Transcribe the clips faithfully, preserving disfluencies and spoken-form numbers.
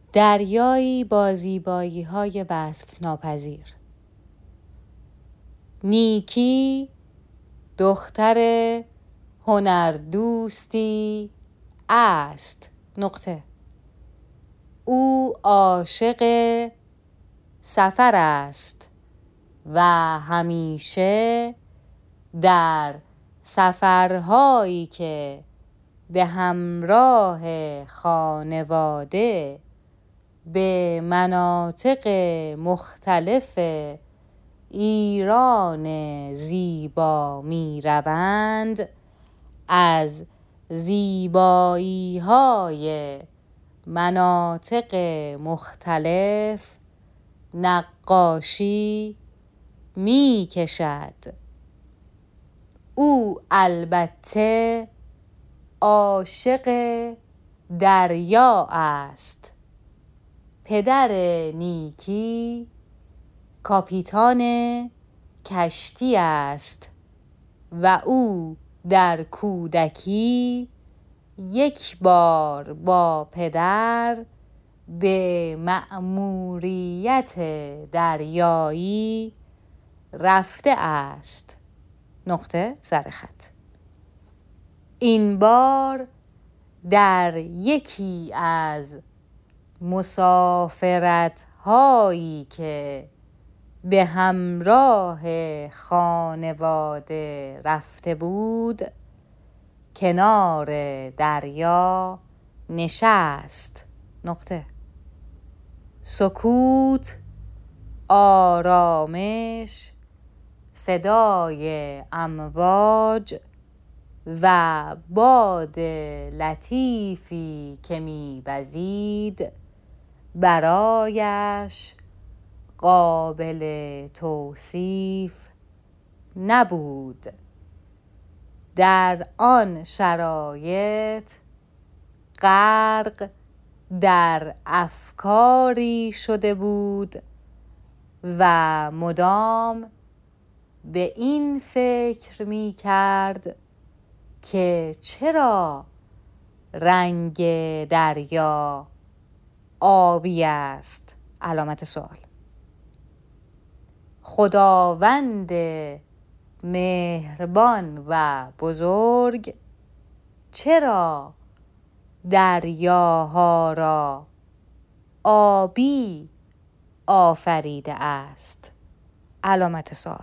دریایی با زیبایی‌های وصف ناپذیر. نیکی دختر هنردوستی است. نقطه. او عاشق سفر است و همیشه در سفرهایی که به همراه خانواده به مناطق مختلف ایران زیبا می روند، از زیبایی های مناطق مختلف نقاشی می کشد. او البته عاشق دریا است. پدر نیکی کاپیتان کشتی است و او در کودکی یک بار با پدر به مأموریت دریایی رفته است. نقطه سر خط. این بار در یکی از مسافرت هایی که به همراه خانواده رفته بود، کنار دریا نشست. نقطه. سکوت، آرامش، صدای امواج و باد لطیفی که می‌وزید برایش قابل توصیف نبود. در آن شرایط غرق در افکاری شده بود و مدام به این فکر می کرد که چرا رنگ دریا آبی است؟ علامت سوال. خداوند مهربان و بزرگ چرا دریاها را آبی آفریده است؟ علامت سوال.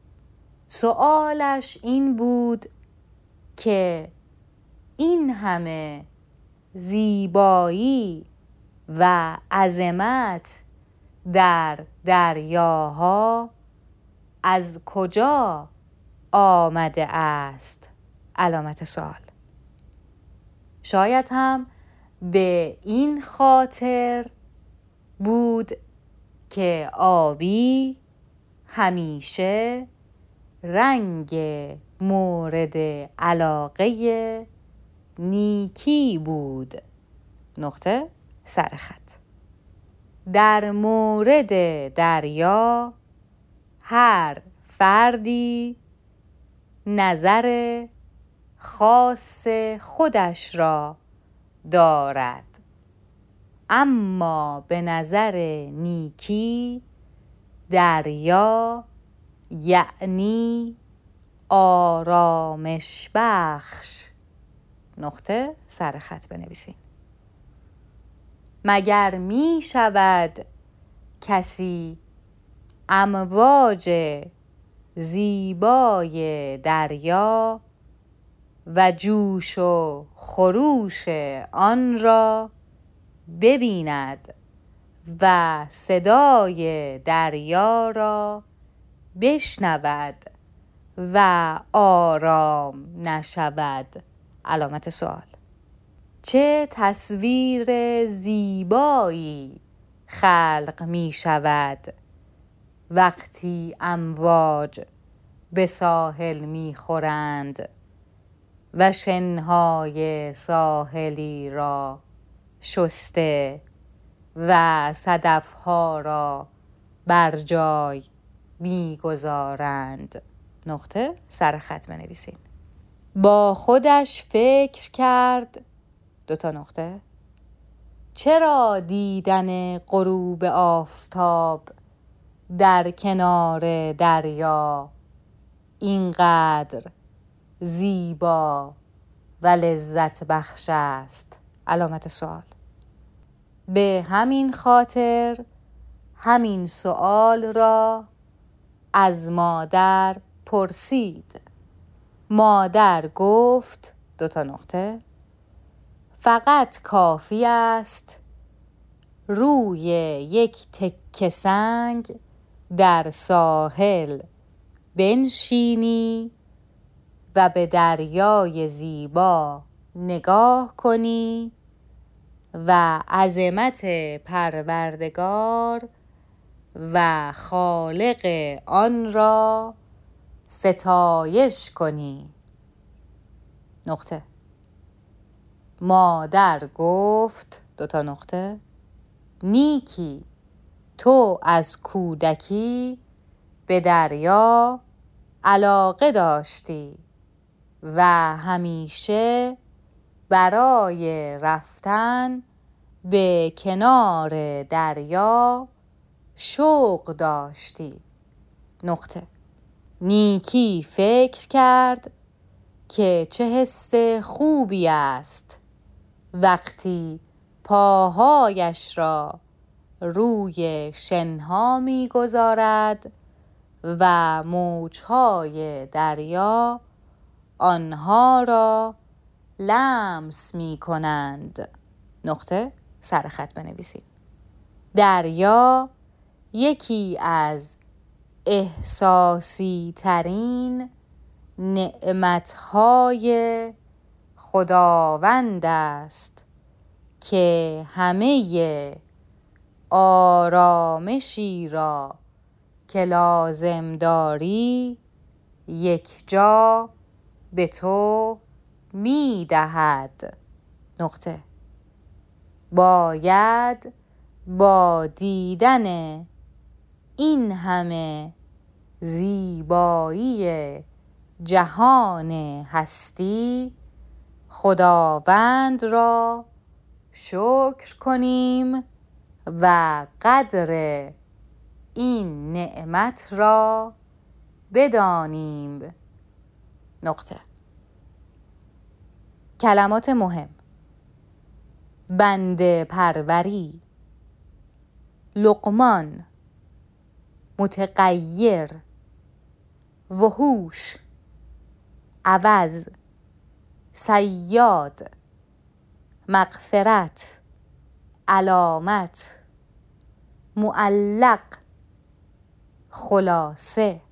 سوالش این بود که این همه زیبایی و عظمت در دریاها از کجا آمده است؟ علامت سوال. شاید هم به این خاطر بود که آبی همیشه رنگ مورد علاقه نیکی بود. نقطه سر خط. در مورد دریا هر فردی نظر خاص خودش را دارد، اما به نظر نیکی دریا یعنی آرامش بخش. نقطه سر خط بنویسین. مگر می شود کسی امواج زیبای دریا و جوش و خروش آن را ببیند و صدای دریا را بشنود و آرام نشود؟ علامت سوال. چه تصویر زیبایی خلق می شود وقتی امواج به ساحل می خورند و شنهای ساحلی را شسته و صدفها را بر جای می گذارند. نقطه سر خط بنویسین. با خودش فکر کرد دو تا نقطه چرا دیدن غروب آفتاب در کنار دریا اینقدر زیبا و لذت بخش است؟ علامت سوال. به همین خاطر همین سوال را از مادر پرسید. مادر گفت دو تا نقطه فقط کافی است روی یک تکه سنگ در ساحل بنشینی و به دریای زیبا نگاه کنی و عظمت پروردگار و خالق آن را ستایش کنی. نقطه. مادر گفت دو تا نقطه نیکی، تو از کودکی به دریا علاقه داشتی و همیشه برای رفتن به کنار دریا شوق داشتی. نقطه. نیکی فکر کرد که چه حس خوبی است وقتی پاهایش را روی شنها می گذارد و موجهای دریا آنها را لمس می کنند. نقطه. سر خط بنویسید. دریا یکی از احساسی ترین نعمتهای خداوند است که همه آرامشی را که لازم داری یک جا به تو می دهد. نقطه. باید با دیدن این همه زیبایی جهان هستی خداوند را شکر کنیم و قدر این نعمت را بدانیم. نقطه. کلمات مهم: بنده پروری، لقمان، متغیر، وحوش، عوض، صیاد، مغفرت، علامت، معلق، خلاصه.